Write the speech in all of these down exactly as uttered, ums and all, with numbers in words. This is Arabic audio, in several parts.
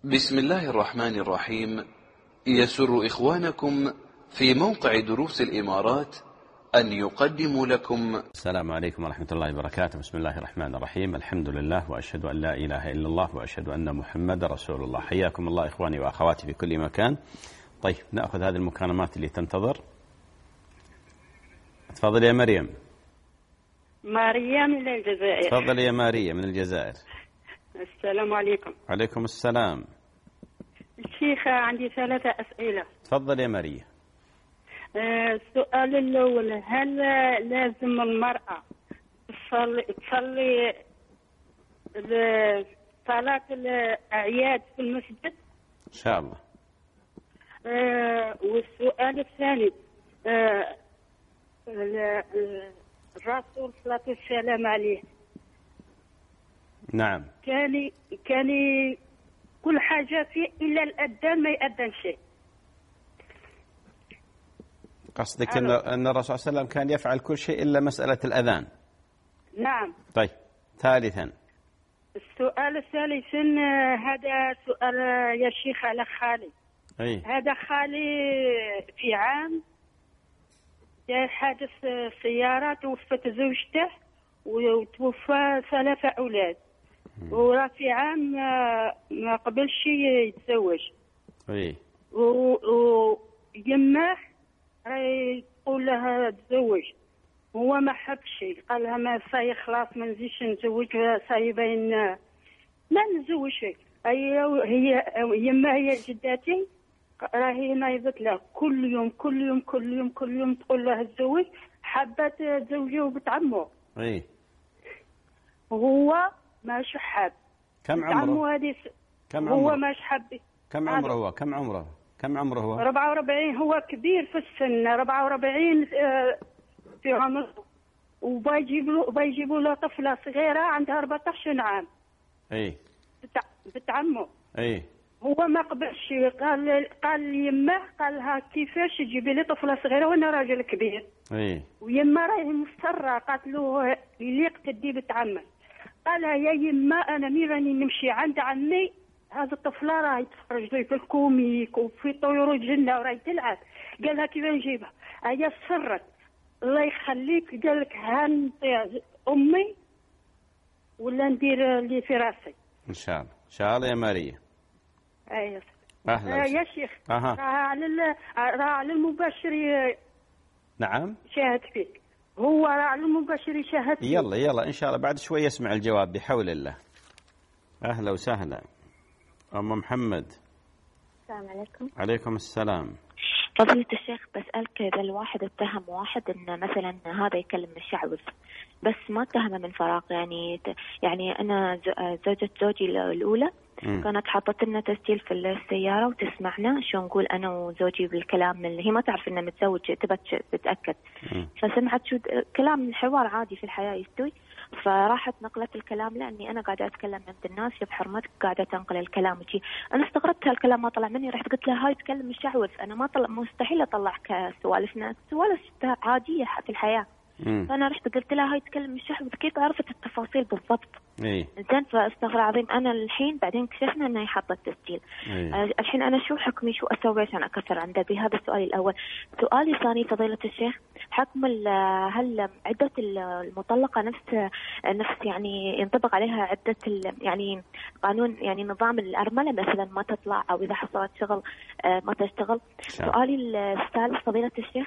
بسم الله الرحمن الرحيم. يسر إخوانكم في موقع دروس الإمارات أن يقدموا لكم. السلام عليكم ورحمة الله وبركاته. بسم الله الرحمن الرحيم. الحمد لله وأشهد أن لا إله إلا الله وأشهد أن محمد رسول الله. حياكم الله إخواني وأخواتي في كل مكان. طيب نأخذ هذه المكالمات اللي تنتظر. تفضل يا مريم. ماريا من الجزائر. تفضل يا ماريا من الجزائر. السلام عليكم. عليكم السلام. الشيخ عندي ثلاثة أسئلة. تفضل يا ماريا. السؤال الأول، هل لازم المرأة تصلي تصلي صلاة الأعياد في المسجد؟ إن شاء الله. والسؤال الثاني، الرسول صلى الله عليه وسلم عليه نعم كان كان كل حاجة فيه إلا الأذان ما يأذن شيء. قصدك أن أن الرسول صلى الله عليه وسلم كان يفعل كل شيء إلا مسألة الأذان؟ نعم. طيب ثالثا. السؤال الثالث، هذا سؤال يا شيخ على خالي. أي. هذا خالي في عام جاء حادث سيارة، توفت زوجته وتوفى ثلاثة أولاد، وراه في عام ما قبلش يتزوج. اي. ويماه راهي تقول لها تزوج، هو ما حبش، قال لها ما صاي خلاص ما نزيدش نتزوج، صاي باين ما نتزوجش. هي هي يما هي جداتي راهي نايضت له كل يوم كل يوم كل يوم كل يوم تقول له تزوج، حبت تزوجه بنت عمه. اي. هو ماش حاب. كم عمره؟ هذه كم هو عمره؟ ماش حاب. كم عمره هو؟ كم عمره؟ كم عمره هو؟ أربعة وأربعين. هو كبير في السن، أربعة وأربعين في عمره، وبيجيبوا له بيجيبوا له طفلة صغيرة عندها أربعة عشر عام. اي. بنت عمه. اي. هو ما قبلش، قال قال ليمه، قال لها كيفاش تجيبي لي طفلة صغيرة وانا راجل كبير. اي. ويما راهي مصرة، قالت له يليق تدي بنت عمك. قالها يا يما انا مي راني نمشي عند عمي، هذه الطفله راهي تفرج لي في الكوميك وفي طيور الجنه وراهي تلعب. قالها كيف نجيبها؟ هي صرت الله يخليك، قال لك هانطي امي ولا ندير اللي في راسي. ان شاء الله ان شاء الله يا ماريا. ايوه. اهلا آه يا شيخ. اها. راه على راه على المباشر. نعم. شاهد فيك. هو راه على المباشر يشاهد فيك. يلا يلا ان شاء الله بعد شوي يسمع الجواب بحول الله. اهلا وسهلا ام محمد. السلام عليكم. عليكم السلام. فضيلة الشيخ، بسألك إذا الواحد اتهم واحد إن مثلا هذا يكلم الشعوذ، بس ما اتهمه من فراغ، يعني يعني أنا زوجة زوجي الأولى م. كانت حاطت لنا تسجيل في السيارة وتسمعنا شو نقول أنا وزوجي بالكلام، اللي هي ما تعرف إنه متزوج، تبى تتأكد. م. فسمعت شو كلام الحوار عادي في الحياة يستوي، فراحت نقلت الكلام لأني أنا قاعدة أتكلم عند الناس بحرمتك، قاعدة تنقل الكلام وشي. أنا استغربت هالكلام ما طلع مني، رحت قلت لها هاي تكلم الشعوذ، أنا ما طلع، مستحيل أطلع كسوالفنا سوالف عادية في الحياة. مم. فأنا رحت قلت لها هاي تكلم الشعوذ، كيف عرفت التفاصيل بالضبط؟ إيه. زين، فاستغرب عظيم. أنا الحين بعدين اكتشفنا أنها حاطة التسجيل. إيه. أه الحين أنا شو حكمي، شو أسوي عشان أكسر عنده؟ بهذا السؤال الأول. سؤالي الثاني فضيلة الشيخ، حكم هل عدة المطلقة نفس نفس يعني ينطبق عليها عدة يعني قانون، يعني نظام الأرملة مثلا ما تطلع، أو إذا حصلت شغل ما تشتغل؟ سؤالي الثالث فضيلة الشيخ،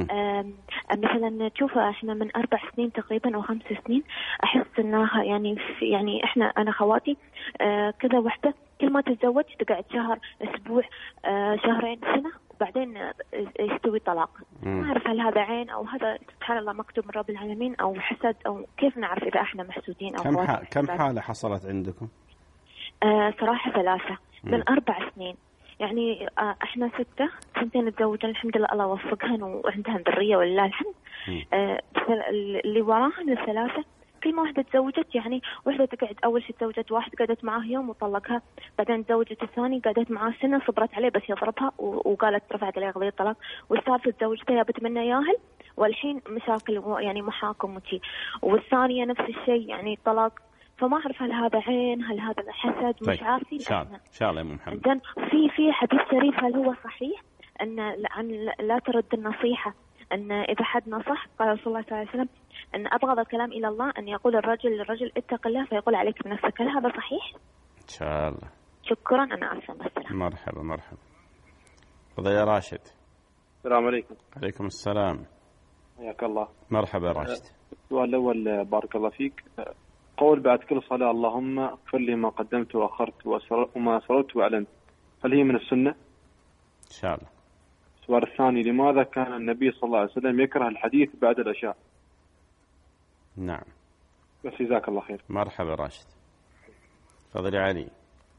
مثلا تشوف احنا من اربع سنين تقريبا او خمس سنين احس انها يعني يعني احنا انا خواتي اه كذا وحده كل ما تتزوج تقعد شهر اسبوع اه شهرين سنه وبعدين يستوي طلاق. ما اعرف هل هذا عين او هذا سبحان الله مكتوب من رب العالمين او حسد، او كيف نعرف اذا احنا محسودين او كم حالة كم حاله حصلت عندكم؟ اه صراحه ثلاثه من اربع سنين. يعني احنا ستة سنتين تزوجنا الحمد لله، الله وفقهن وعندها ذرية ولله الحمد. اه اللي وراهن الثلاثة كل ما واحدة تزوجت، يعني واحدة تقعد أول شيء تزوجت واحد قعدت معاه يوم وطلقها، بعدين تزوجت الثاني قعدت معاه سنة صبرت عليه بس يضربها وقالت رفعت عليه قضية طلاق، والثالثة تزوجتها جابت منه ياهل والحين مشاكل يعني محاكم وشي، والثانية نفس الشيء يعني طلاق. فما أعرف هل هذا عين هل هذا حسد مش طيب. عارفين. إن شاء الله إن شاء الله يا أم محمد. إذن في في حديث شريف هل هو صحيح أن عن لا ترد النصيحة، أن إذا حد نصح قال رسول الله صلى الله عليه وسلم أن أبغض الكلام إلى الله أن يقول الرجل للرجل اتق الله فيقول عليك بنفسك، هل هذا صحيح؟ إن شاء الله. شكرا أنا آسفة. السلام. مرحبا مرحبا. تفضل يا راشد. السلام عليكم. عليكم السلام. حياك الله. مرحبا يا راشد. السؤال الأول بارك الله فيك، قول بعد كل صلاة اللهم اغفر لي ما قدمت وأخرت وما أسررت وأعلنت، هل هي من السنة؟ إن شاء الله. السؤال الثاني، لماذا كان النبي صلى الله عليه وسلم يكره الحديث بعد العشاء؟ نعم. بس جزاك الله خير. مرحبا راشد. تفضل يا علي.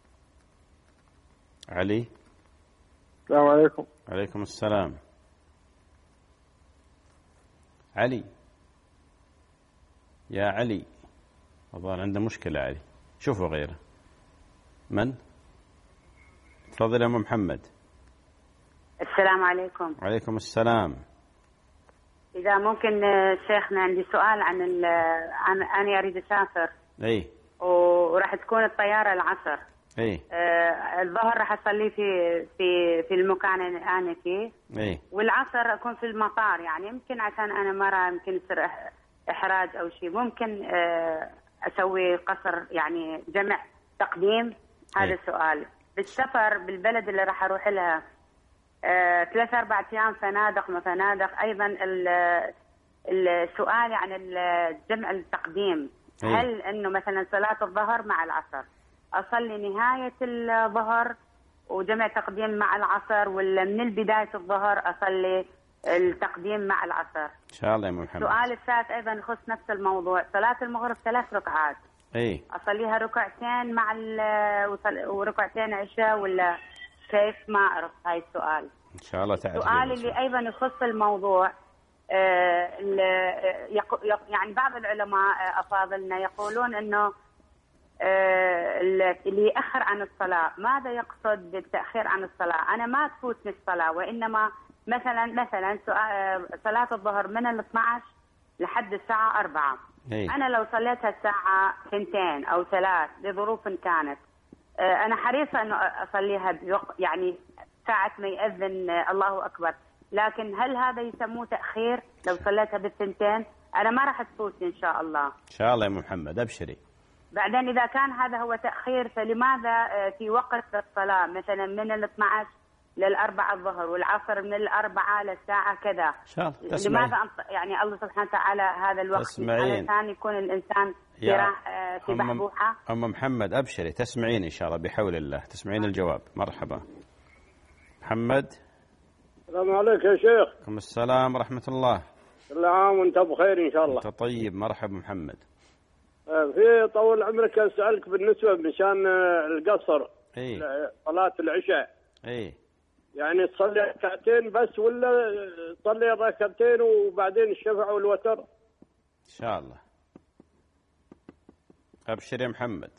علي. السلام عليكم. عليكم السلام. علي يا علي، الظاهر عنده مشكلة علي، شوفوا غيره. من؟ تفضل يا أم محمد. السلام عليكم. عليكم السلام. إذا ممكن شيخنا عندي سؤال عن ال عن أنا أريد أسافر. إيه. وراح تكون الطيارة العصر. إيه. آه الظهر راح أصلي في في في المكان اللي أنا فيه. إيه. والعصر أكون في المطار، يعني يمكن عشان أنا مرة يمكن يصير إحراج أو شيء، ممكن آه أسوي قصر يعني جمع تقديم. هذا إيه. السؤال. بالسفر بالبلد اللي راح أروح لها آه، ثلاثة أربعة أيام فنادق ما فنادق. أيضا السؤال عن الجمع التقديم، أيه. هل أنه مثلا صلاة الظهر مع العصر أصلي نهاية الظهر وجمع تقديم مع العصر، ولا من البداية الظهر أصلي التقديم مع العصر؟ إن شاء الله يا محمد. السؤال الثالث أيضا يخص نفس الموضوع، صلاة المغرب ثلاث ركعات. إيه. أصليها ركعتين مع وركعتين عشاء ولا كيف؟ ما أعرف هاي السؤال. إن شاء الله تعالى. السؤال اللي أيضا يخص الموضوع، آه يعني بعض العلماء أفاضلنا يقولون أنه آه اللي يأخر عن الصلاة، ماذا يقصد بالتأخير عن الصلاة؟ أنا ما تفوتني الصلاة، وإنما مثلا مثلا صلاة الظهر من ال اثني عشر لحد الساعة أربعة. إيه. أنا لو صليتها الساعة ثنتين أو ثلاث لظروف كانت، آه أنا حريصة أنه أصليها يعني ساعة ما يأذن الله أكبر، لكن هل هذا يسموه تأخير لو صليتها بالثنتين؟ أنا ما راح تفوتني إن شاء الله. إن شاء الله يا محمد أبشري. بعدين إذا كان هذا هو تأخير، فلماذا في وقت الصلاة مثلا من ال اثني عشر للأربعة الظهر والعصر من الأربعة للساعة كذا؟ إن شاء الله تسمعين. لماذا يعني الله سبحانه وتعالى هذا الوقت تسمعين. علشان يكون الإنسان في راح في بحبوحة؟ أم محمد أبشري، تسمعين إن شاء الله بحول الله، تسمعين الجواب. مرحبا محمد. السلام عليك يا شيخ. عليكم السلام ورحمة الله. كل عام وانت بخير إن شاء الله. أنت طيب. مرحبا محمد. في طول عمرك أسألك بالنسبة مشان القصر. إيه. صلاة العشاء. إيه. يعني تصلي ركعتين بس ولا تصلي ركعتين وبعدين الشفع والوتر؟ إن شاء الله. أبشر يا محمد.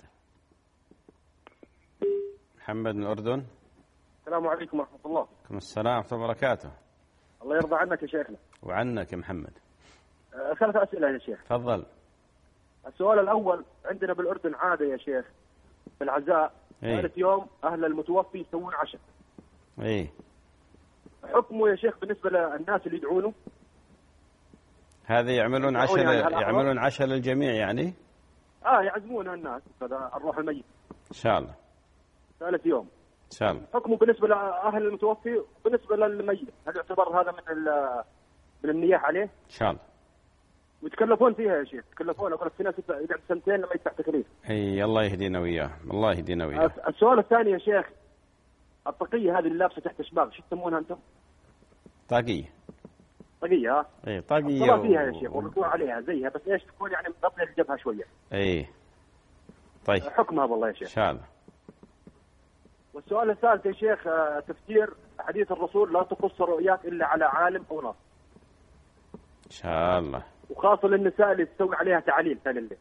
محمد من الأردن. السلام عليكم ورحمة الله. وعليكم السلام ورحمة الله وبركاته. الله يرضى عنك يا شيخنا. وعنك يا محمد. ثلاث أسئلة يا شيخ. تفضل. السؤال الأول، عندنا بالأردن عادة يا شيخ في العزاء ثالث إيه؟ يوم أهل المتوفي يسوون عشاء. إيه. حكمه يا شيخ بالنسبة للناس اللي يدعونه؟ هذه يعملون عشاء يعني يعملون عشاء للجميع يعني؟ آه يعزمون الناس كذا الروح الميت. إن شاء الله. ثالث يوم. إن شاء الله. حكمه بالنسبة لأهل المتوفي بالنسبة للميت، هل يعتبر هذا من من النياح عليه؟ إن شاء الله. ويتكلفون فيها يا شيخ، يتكلفون. أقول لك في ناس يقعد سنتين لما يدفع تكليف. اي الله يهدينا وياه، الله يهدينا وياه. السؤال الثاني يا شيخ، الطاقية هذه اللي لابسة تحت شباك شو تسمونها أنتم؟ طاقية. طاقية ها؟ اي طاقية. الصلاة فيها يا شيخ والركوع عليها زيها، بس ايش تكون يعني مغطية الجبهة شوية. اي. طيب. حكمها والله يا شيخ. ان شاء الله. والسؤال الثالث يا شيخ، تفسير حديث الرسول لا تقص رؤياك إلا على عالم أو ناصح. ان شاء الله. وخاصة للنساء اللي تسوي عليها تعليل ثاني الليل.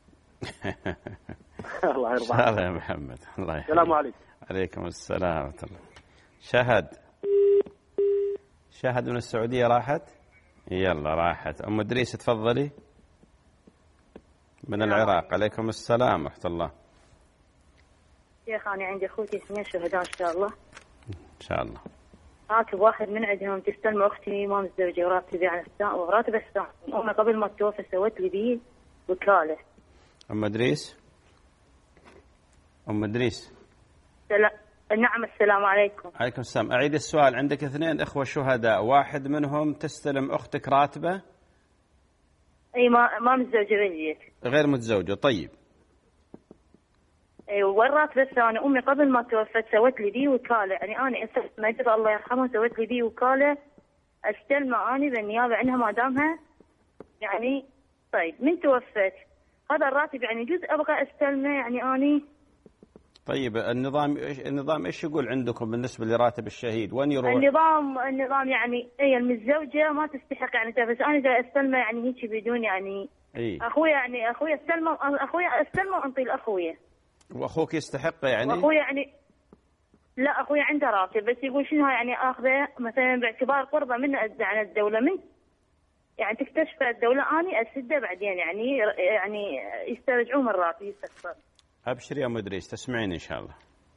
الله يرضى عنك. ان شاء الله يا محمد. الله يحفظك. السلام عليكم. عليكم السلام ورحمة الله. شهد. شهد من السعودية راحت؟ يلا راحت. أم إدريس تفضلي. من العراق. عليكم السلام ورحمة الله. شيخ أنا عندي أخوتي اثنين شهداء إن شاء الله. إن شاء الله. راتب واحد من عندهم تستلم أختي ما متزوجة وراتبي عن الثاني وراتب الثاني. أمي قبل ما تتوفى سوت لي بيه وكالة. أم إدريس. أم إدريس. سلام. نعم السلام عليكم. عليكم السلام. أعيد السؤال. عندك اثنين إخوة شهداء، واحد منهم تستلم أختك راتبة؟ أي ما ما متزوجة بنتي. غير متزوجة. طيب. أي والراتب الثاني أمي قبل ما توفت سوت لي بيه وكالة، يعني أنا ما أدري الله يرحمها سوت لي بيه وكالة استلمه أنا بالنيابة عنها ما دامها يعني. طيب من توفت هذا الراتب يعني جزء أبغى استلمه يعني أنا. طيب النظام النظام ايش يقول عندكم بالنسبه لراتب الشهيد؟ وين يروح؟ النظام النظام يعني اي المتزوجه ما تستحق يعني، بس انا جاي استلمه يعني هيك بدون يعني. اي اخويا يعني اخويا استلمه اخويا استلمه وانطي لاخويا. واخوك يستحق يعني؟ واخويا يعني لا اخويا عنده راتب بس يقول شنو يعني اخذه مثلا باعتبار قربه من عن الدوله من يعني تكتشف الدوله اني اسده بعدين يعني يعني يسترجعون من راتب يستقصر. أبشر يا مدريس تسمعين إن شاء الله.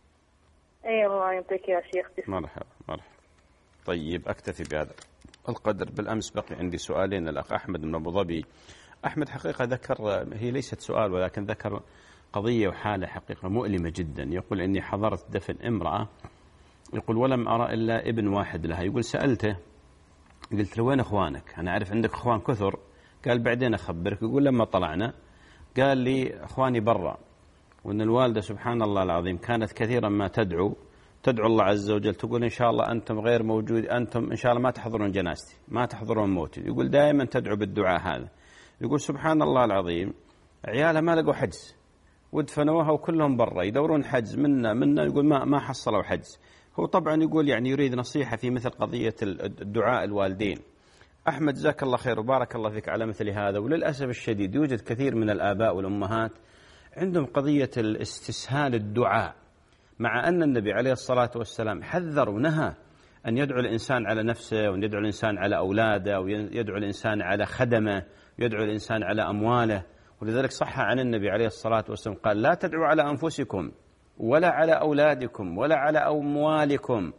أي الله يعطيك يا شيخ. مرحبا مرحبا. طيب أكتفي بهذا القدر. بالأمس بقي عندي سؤالين. الأخ أحمد من أبو ظبي. أحمد حقيقة ذكر، هي ليست سؤال ولكن ذكر قضية وحالة حقيقة مؤلمة جدا. يقول إني حضرت دفن امرأة، يقول ولم أرى إلا ابن واحد لها. يقول سألته قلت له وين أخوانك؟ أنا أعرف عندك أخوان كثر. قال بعدين أخبرك. يقول لما طلعنا قال لي أخواني برا، وأن الوالدة سبحان الله العظيم كانت كثيرا ما تدعو تدعو الله عز وجل تقول إن شاء الله أنتم غير موجود، أنتم إن شاء الله ما تحضرون جنازتي ما تحضرون موتي. يقول دائما تدعو بالدعاء هذا. يقول سبحان الله العظيم عيالها ما لقوا حجز ودفنوها وكلهم برا يدورون حجز منا منا يقول ما ما حصلوا حجز. هو طبعا يقول يعني يريد نصيحة في مثل قضية الدعاء الوالدين. أحمد جزاك الله خير وبارك الله فيك على مثل هذا. وللأسف الشديد يوجد كثير من الآباء والأمهات عندهم قضية الاستسهال الدعاء، مع أن النبي عليه الصلاة والسلام حذر ونهى أن يدعو الإنسان على نفسه وأن يدعو الإنسان على أولاده ويدعو الإنسان على خدمه ويدعو الإنسان على أمواله. ولذلك صح عن النبي عليه الصلاة والسلام قال لا تدعوا على أنفسكم ولا على أولادكم ولا على أموالكم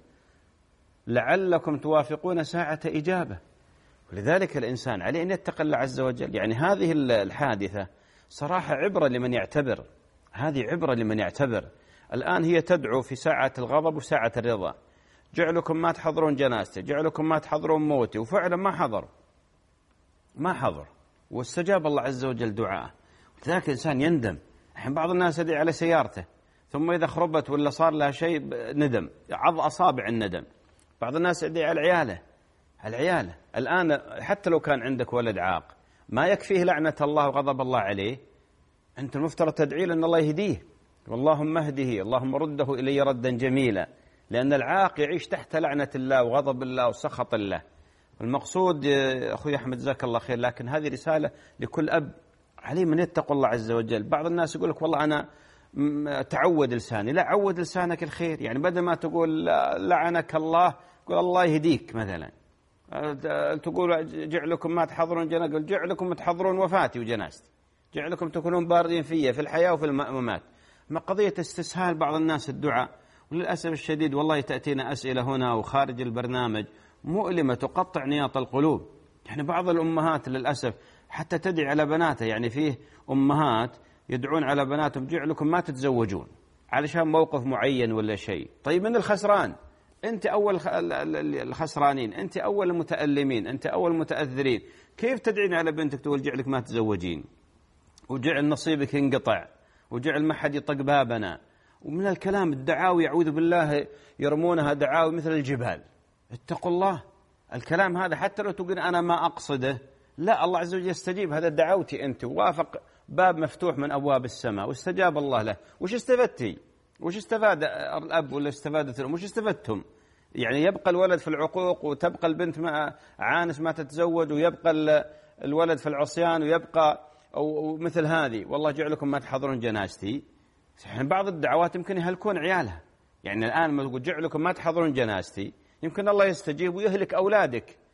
لعلكم توافقون ساعة إجابة. ولذلك الإنسان عليه أن يتقي الله عز وجل. يعني هذه الحادثة صراحة عبرة لمن يعتبر، هذه عبرة لمن يعتبر. الآن هي تدعو في ساعة الغضب وساعة الرضا، جعلكم ما تحضرون جنازتي، جعلكم ما تحضرون موتي، وفعلا ما حضر ما حضر واستجاب الله عز وجل دعاءه. لذلك الإنسان يندم. الحين بعض الناس يدعي على سيارته ثم إذا خربت ولا صار لها شيء ندم، عض أصابع الندم. بعض الناس يدعي على عياله على عياله الآن حتى لو كان عندك ولد عاق ما يكفيه لعنة الله وغضب الله عليه، أنت المفترض تدعي له أن الله يهديه، واللهم اهده اللهم رده إلي ردا جميلا، لأن العاق يعيش تحت لعنة الله وغضب الله وسخط الله. المقصود أخوي أحمد جزاك الله خير، لكن هذه رسالة لكل أب عليه من يتقوا الله عز وجل. بعض الناس يقول لك والله أنا تعود لساني، لا عود لسانك الخير. يعني بدل ما تقول لعنك الله قول الله يهديك مثلا. تقول جعلكم ما تحضرون جنازتي، قل جعلكم تحضرون وفاتي وجنازتي، جعلكم تكونون باردين فيا في الحياة وفي الممات. ما قضية استسهال بعض الناس الدعاء. وللأسف الشديد والله تأتينا أسئلة هنا وخارج البرنامج مؤلمة تقطع نياط القلوب. يعني بعض الأمهات للأسف حتى تدعي على بناتها، يعني فيه أمهات يدعون على بناتهم جعلكم ما تتزوجون علشان موقف معين ولا شيء. طيب من الخسران؟ أنت أول الخسرانين، أنت أول المتألمين، أنت أول المتأثرين. كيف تدعين على بنتك تقول جعلك ما تزوجين وجعل نصيبك ينقطع وجعل ما حد يطق بابنا؟ ومن الكلام الدعاوي أعوذ بالله يرمونها دعاوي مثل الجبال. اتقوا الله. الكلام هذا حتى لو تقول أنا ما أقصده، لا، الله عز وجل يستجيب. هذا دعوتي أنت ووافق باب مفتوح من أبواب السماء واستجاب الله له. وش استفدتي؟ وش استفاد الأب ولا استفادت الأم؟ وش استفدتم؟ يعني يبقى الولد في العقوق وتبقى البنت ما عانس ما تتزوج، ويبقى الولد في العصيان، ويبقى أو مثل هذه والله جعلكم ما تحضرون جنازتي. بعض الدعوات يمكن يهلكون عيالها. يعني الآن ما تقول جعلكم ما تحضرون جنازتي يمكن الله يستجيب ويهلك أولادك.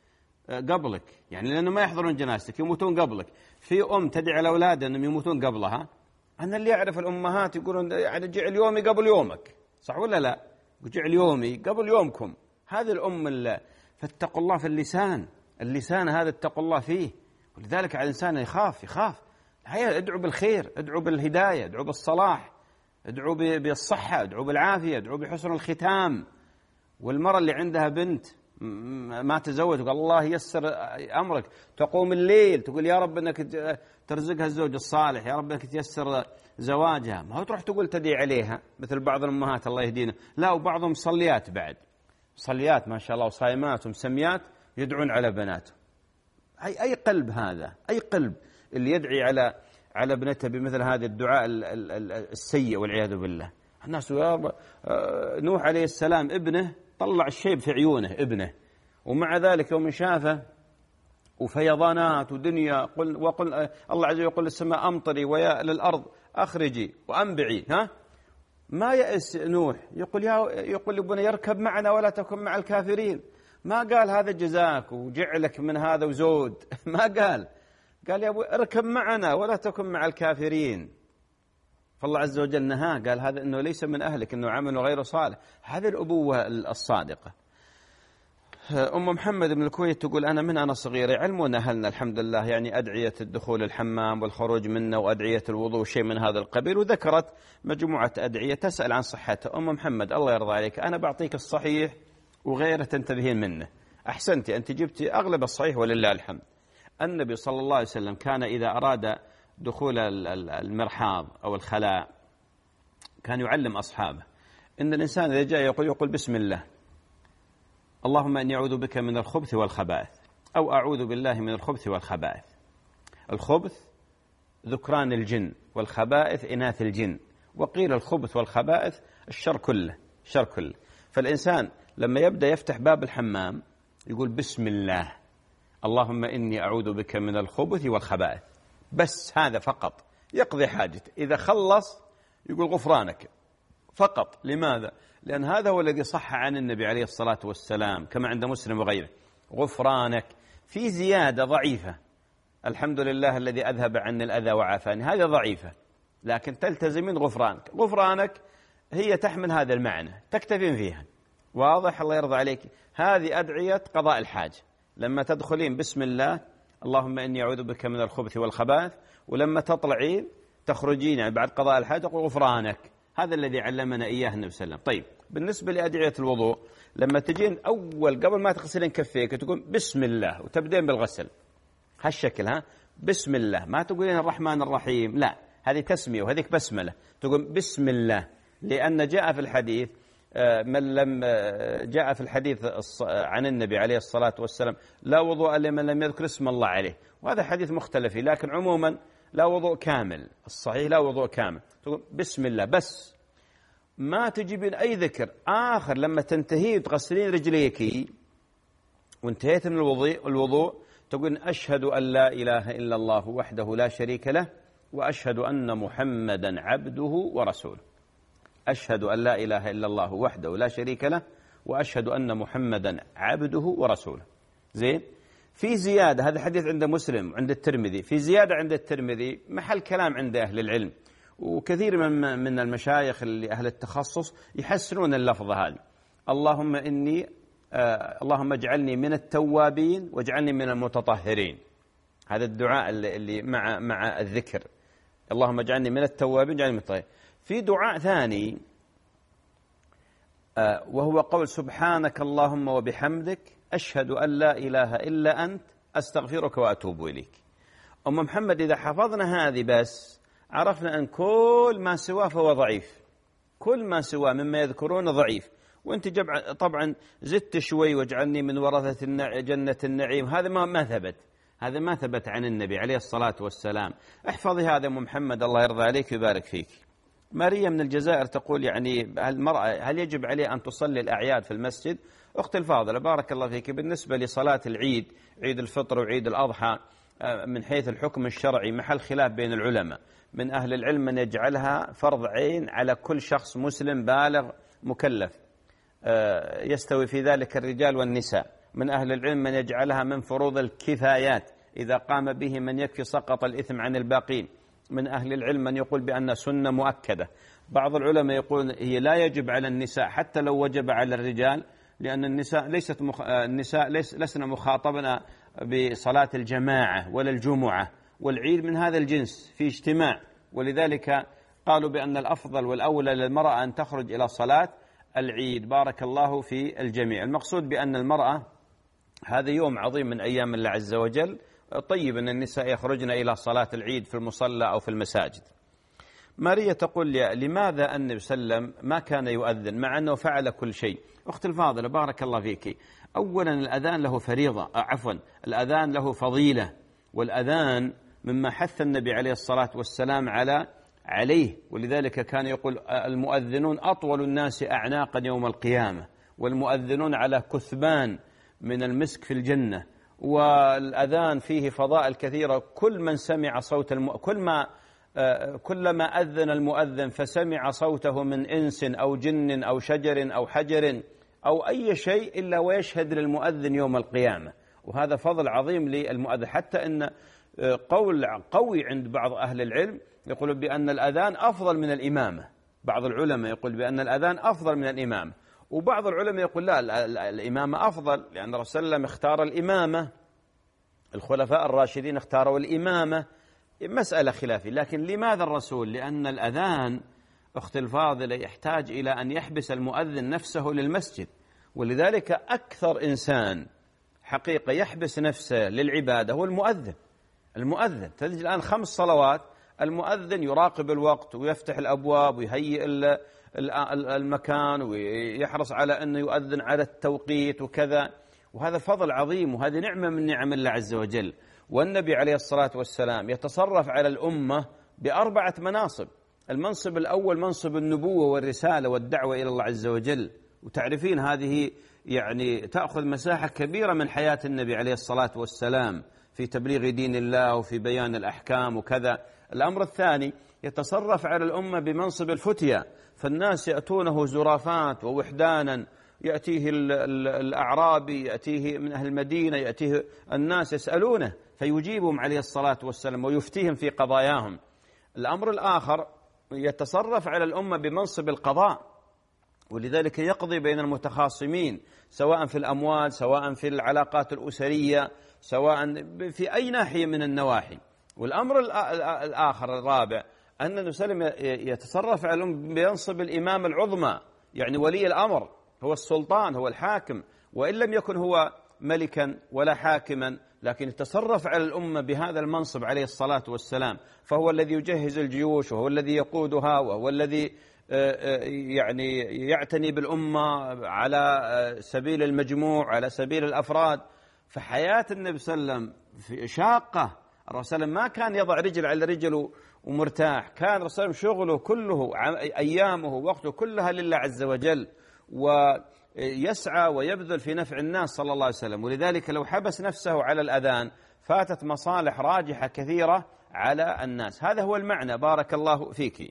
قبلك، يعني لأنه ما يحضرون جنازتك، يموتون قبلك. في أم تدعي على أولادها أنهم يموتون قبلها. أنا اللي أعرف الأمهات يقولون يعني جعل يومي قبل يومك، صح ولا لا؟ جعل يومي قبل يومكم. هذه الأم اللي فاتقوا الله في اللسان، اللسان هذا اتقوا الله فيه. ولذلك على الإنسان يخاف يخاف هيا ادعوا بالخير، ادعوا بالهداية، ادعوا بالصلاح، ادعوا بالصحة، ادعوا بالعافية، ادعوا بحسن الختام. والمرأة اللي عندها بنت ما تزوج وقال الله يسر أمرك، تقوم الليل تقول يا رب أنك ترزقها الزوج الصالح، يا رب أنك تيسر زواجها. ما هو تروح تقول تدعي عليها مثل بعض الأمهات الله يهدينا، لا وبعضهم صليات بعد، صليات ما شاء الله وصايمات ومسميات يدعون على بناتهم. أي أي قلب هذا، أي قلب اللي يدعي على على ابنته بمثل هذا الدعاء السيء والعياذ بالله. الناس يا رب نوح عليه السلام ابنه طلع الشيب في عيونه ابنه، ومع ذلك يوم شافه وفيضانات ودنيا قل وقل الله عز وجل يقول للسماء أمطري ويا للأرض أخرجي وأنبعي، ها ما يأس نوح، يقول يا يقول لابني يركب معنا ولا تكن مع الكافرين. ما قال هذا جزاك وجعلك من هذا وزود، ما قال قال يا أبو اركب معنا ولا تكن مع الكافرين. فالله عز وجل نهاه قال هذا إنه ليس من أهلك، إنه عمل غير صالح. هذه الأبوة الصادقة. أم محمد من الكويت تقول أنا من أنا صغيرة يعلمون أهلنا الحمد لله يعني أدعية الدخول الحمام والخروج منه وأدعية الوضوء شيء من هذا القبيل، وذكرت مجموعة أدعية تسأل عن صحتها. أم محمد الله يرضى عليك أنا بعطيك الصحيح وغيره تنتبهين منه. أحسنتي أنت جبتي أغلب الصحيح ولله الحمد. النبي صلى الله عليه وسلم كان إذا أراد دخول المرحاض أو الخلاء كان يعلم أصحابه إن الإنسان إذا جاء يقول يقول بسم الله اللهم إني أعوذ بك من الخبث والخبائث، أو أعوذ بالله من الخبث والخبائث. الخبث ذكران الجن والخبائث إناث الجن، وقيل الخبث والخبائث الشر كله، الشر كله. فالإنسان لما يبدأ يفتح باب الحمام يقول بسم الله اللهم إني أعوذ بك من الخبث والخبائث، بس هذا فقط يقضي حاجته. إذا خلص يقول غفرانك فقط. لماذا؟ لأن هذا هو الذي صح عن النبي عليه الصلاة والسلام كما عند مسلم وغيره، غفرانك. في زيادة ضعيفة الحمد لله الذي أذهب عني الأذى وعافاني، هذه ضعيفة لكن تلتزمين غفرانك. غفرانك هي تحمل هذا المعنى تكتفين فيها، واضح الله يرضى عليك. هذه أدعية قضاء الحاجة، لما تدخلين بسم الله اللهم إني أعوذ بك من الخبث والخبائث، ولما تطلعين تخرجين يعني بعد قضاء الحاجة تقول غفرانك. هذا الذي علمنا إياه النبي صلى الله عليه وسلم. طيب بالنسبة لأدعية الوضوء لما تجين أول قبل ما تغسلين كفيك تقول بسم الله وتبدين بالغسل هالشكل، ها بسم الله، ما تقولين الرحمن الرحيم، لا هذه تسمية وهذيك بسملة. تقول بسم الله لأن جاء في الحديث من لم جاء في الحديث عن النبي عليه الصلاة والسلام لا وضوء لمن لم يذكر اسم الله عليه، وهذا حديث مختلف، لكن عموما لا وضوء كامل، الصحيح لا وضوء كامل. تقول بسم الله بس، ما تجيبين أي ذكر آخر. لما تنتهي تغسلين رجليك وانتهيت من الوضوء الوضوء تقول أشهد أن لا إله إلا الله وحده لا شريك له وأشهد أن محمدا عبده ورسوله. أشهد أن لا إله إلا الله وحده لا شريك له وأشهد أن محمدا عبده ورسوله. زين. في زيادة، هذا حديث عند مسلم عند الترمذي، في زيادة عند الترمذي محل كلام عند أهل العلم، وكثير من من المشايخ اللي أهل التخصص يحسنون اللفظة هذه. اللهم إني آه اللهم اجعلني من التوابين واجعلني من المتطهرين. هذا الدعاء اللي, اللي مع مع الذكر، اللهم اجعلني من التوابين واجعلني من المتطهرين. في دعاء ثاني آه وهو قول سبحانك اللهم وبحمدك أشهد أن لا إله إلا أنت أستغفرك وأتوب إليك. أم محمد إذا حفظنا هذه بس عرفنا أن كل ما سواه فهو ضعيف، كل ما سواه مما يذكرون ضعيف. وانت جبع طبعا زدت شوي واجعلني من ورثة النع... جنة النعيم، هذا ما ما ثبت، هذا ما ثبت عن النبي عليه الصلاة والسلام. احفظي هذا أم محمد الله يرضى عليك ويبارك فيك. ماريا من الجزائر تقول يعني المرأة هل يجب عليه أن تصلي الأعياد في المسجد؟ أختي الفاضلة بارك الله فيك، بالنسبة لصلاة العيد عيد الفطر وعيد الأضحى من حيث الحكم الشرعي محل خلاف بين العلماء. من أهل العلم من يجعلها فرض عين على كل شخص مسلم بالغ مكلف، يستوي في ذلك الرجال والنساء، من أهل العلم من يجعلها من فروض الكفايات، إذا قام به من يكفي سقط الإثم عن الباقين. من أهل العلم من يقول بأن سنة مؤكدة. بعض العلماء يقول هي لا يجب على النساء حتى لو وجب على الرجال، لأن النساء ليست مخ... النساء ليس... لسنا مخاطبنا بصلاة الجماعة ولا الجمعة، والعيد من هذا الجنس في اجتماع، ولذلك قالوا بأن الأفضل والأولى للمرأة أن تخرج إلى صلاة العيد. بارك الله في الجميع. المقصود بأن المرأة هذا يوم عظيم من أيام الله عز وجل، طيب أن النساء يخرجن إلى صلاة العيد في المصلى أو في المساجد. ماريا تقول لماذا النبي صلى الله عليه وسلم ما كان يؤذن مع أنه فعل كل شيء؟ أخت الفاضلة بارك الله فيك، أولا الأذان له فريضة، عفوا الأذان له فضيلة، والأذان مما حث النبي عليه الصلاة والسلام على عليه، ولذلك كان يقول المؤذنون أطول الناس أعناقا يوم القيامة، والمؤذنون على كثبان من المسك في الجنة. والأذان فيه فضائل كثيرة، كل من سمع صوت الم... كل ما كلما أذن المؤذن فسمع صوته من إنس أو جن أو شجر أو حجر أو أي شيء إلا ويشهد للمؤذن يوم القيامة، وهذا فضل عظيم للمؤذن. حتى أن قول قوي عند بعض أهل العلم يقول بأن الأذان أفضل من الإمامة. بعض العلماء يقول بأن الأذان أفضل من الإمامة، وبعض العلماء يقول لا الإمامة أفضل، لأن الرسول صلى الله عليه وسلم اختار الإمامة، الخلفاء الراشدين اختاروا الإمامة، مسألة خلافية. لكن لماذا الرسول؟ لأن الأذان أخت الفاضلة يحتاج إلى أن يحبس المؤذن نفسه للمسجد، ولذلك أكثر إنسان حقيقة يحبس نفسه للعبادة هو المؤذن. المؤذن تجد الآن خمس صلوات المؤذن يراقب الوقت ويفتح الأبواب ويهيئ المكان ويحرص على أنه يؤذن على التوقيت وكذا، وهذا فضل عظيم وهذه نعمة من نعم الله عز وجل. والنبي عليه الصلاة والسلام يتصرف على الأمة بأربعة مناصب. المنصب الأول منصب النبوة والرسالة والدعوة إلى الله عز وجل، وتعرفين هذه يعني تأخذ مساحة كبيرة من حياة النبي عليه الصلاة والسلام في تبليغ دين الله وفي بيان الأحكام وكذا. الأمر الثاني يتصرف على الأمة بمنصب الفتية، فالناس يأتونه زرافات ووحدانا، يأتيه الأعرابي، يأتيه من أهل المدينة، يأتيه الناس يسألونه فيجيبهم عليه الصلاة والسلام ويفتيهم في قضاياهم. الأمر الآخر يتصرف على الأمة بمنصب القضاء، ولذلك يقضي بين المتخاصمين سواء في الأموال سواء في العلاقات الأسرية سواء في أي ناحية من النواحي. والأمر الآخر الرابع أن النبي صلى الله عليه وسلم يتصرف على الأمة بمنصب الإمام العظمى، يعني ولي الأمر، هو السلطان، هو الحاكم، وإن لم يكن هو ملكا ولا حاكما لكن يتصرف على الأمة بهذا المنصب عليه الصلاة والسلام، فهو الذي يجهز الجيوش وهو الذي يقودها وهو الذي يعني يعتني بالأمة على سبيل المجموع على سبيل الأفراد. فحياة النبي صلى الله عليه وسلم شاقة، الرسول ما كان يضع رجل على رجل ومرتاح، كان الرسول شغله كله أيامه ووقته كلها لله عز وجل، ويسعى ويبذل في نفع الناس صلى الله عليه وسلم. ولذلك لو حبس نفسه على الأذان فاتت مصالح راجحة كثيرة على الناس. هذا هو المعنى. بارك الله فيك.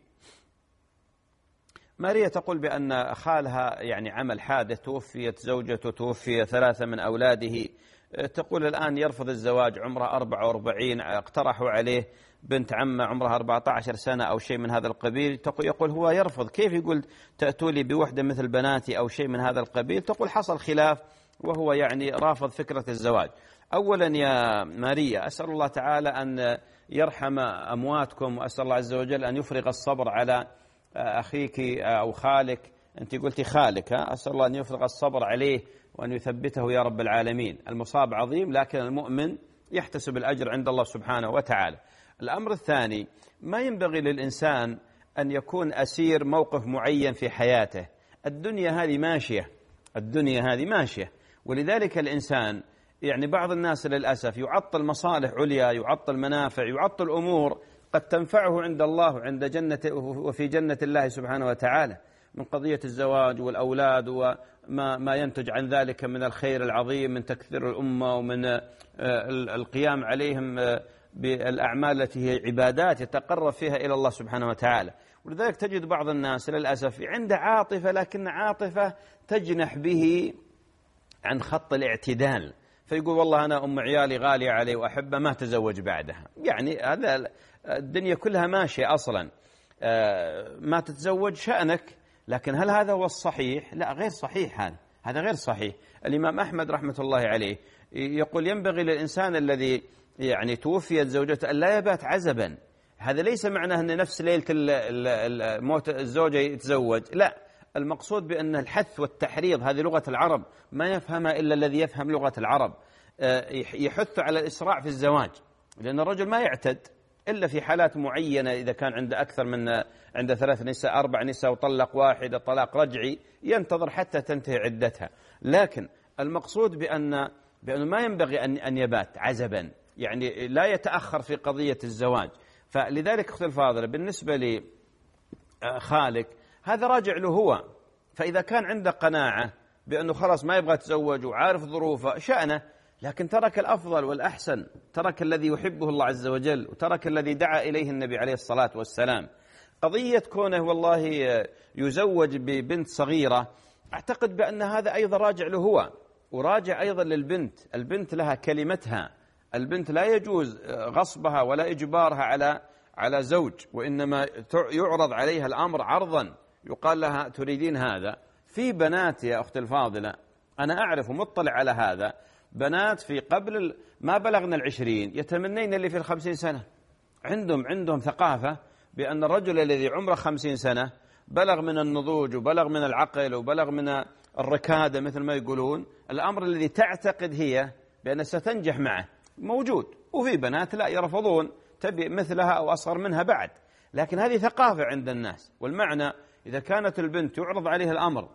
ماريا تقول بأن خالها يعني عمل حادث، توفيت زوجته، توفي ثلاثة من أولاده، تقول الآن يرفض الزواج، عمره أربعة وأربعين، اقترحوا عليه بنت عمه عمرها أربعة عشر سنة أو شيء من هذا القبيل، يقول هو يرفض، كيف يقول تأتوا لي بوحدة مثل بناتي أو شيء من هذا القبيل. تقول حصل خلاف وهو يعني رافض فكرة الزواج. أولا يا ماريا أسأل الله تعالى أن يرحم أمواتكم، وأسأل الله عز وجل أن يفرغ الصبر على أخيك أو خالك، أنت قلتي خالك، أسأل الله أن يفرغ الصبر عليه وأن يثبته يا رب العالمين. المصاب عظيم لكن المؤمن يحتسب الأجر عند الله سبحانه وتعالى. الأمر الثاني ما ينبغي للإنسان أن يكون أسير موقف معين في حياته. الدنيا هذه ماشية، الدنيا هذه ماشية، ولذلك الإنسان يعني بعض الناس للأسف يعطل مصالح عليا، يعطل منافع، يعطل أمور قد تنفعه عند الله وعند جنة وفي جنة الله سبحانه وتعالى، من قضية الزواج والأولاد وما ما ينتج عن ذلك من الخير العظيم من تكثير الأمة ومن القيام عليهم بالأعمال التي هي عبادات يتقرب فيها إلى الله سبحانه وتعالى. ولذلك تجد بعض الناس للأسف عنده عاطفة، لكن عاطفة تجنح به عن خط الاعتدال، فيقول والله أنا أم عيالي غالية علي وأحبها ما تزوج بعدها. يعني هذا الدنيا كلها ماشية أصلا، ما تتزوج شأنك، لكن هل هذا هو الصحيح؟ لا، غير صحيح، هذا هذا غير صحيح. الإمام أحمد رحمة الله عليه يقول ينبغي للإنسان الذي يعني توفيت زوجته أن لا يبات عزبا. هذا ليس معناه أن نفس ليلة الموت الزوجة يتزوج، لا، المقصود بأن الحث والتحريض هذه لغة العرب ما يفهمها إلا الذي يفهم لغة العرب. يحث على الإسراع في الزواج، لأن الرجل ما يعتد إلا في حالات معينة، إذا كان عنده أكثر من عنده ثلاث نساء أربع نساء وطلق واحدة طلاق رجعي ينتظر حتى تنتهي عدتها. لكن المقصود بأن بأنه ما ينبغي أن أن يبات عزبا، يعني لا يتأخر في قضية الزواج. فلذلك أختي الفاضلة بالنسبة لي خالك هذا راجع له هو، فإذا كان عنده قناعة بأنه خلاص ما يبغى يتزوج وعارف ظروفه شأنه، لكن ترك الأفضل والأحسن، ترك الذي يحبه الله عز وجل، وترك الذي دعا إليه النبي عليه الصلاة والسلام. قضية كونه والله يزوج ببنت صغيرة، أعتقد بأن هذا أيضا راجع له هو، وراجع أيضا للبنت. البنت لها كلمتها، البنت لا يجوز غصبها ولا إجبارها على على زوج، وإنما يعرض عليها الأمر عرضا، يقال لها تريدين هذا. في بنات يا أختي الفاضلة أنا أعرف ومطلع على هذا، بنات في قبل ما بلغنا العشرين يتمنين اللي في الخمسين سنة، عندهم عندهم ثقافة بأن الرجل الذي عمره خمسين سنة بلغ من النضوج وبلغ من العقل وبلغ من الركادة مثل ما يقولون، الأمر الذي تعتقد هي بأن ستنجح معه موجود. وفي بنات لا يرفضون، تبي مثلها أو أصغر منها بعد، لكن هذه ثقافة عند الناس. والمعنى إذا كانت البنت يعرض عليها الأمر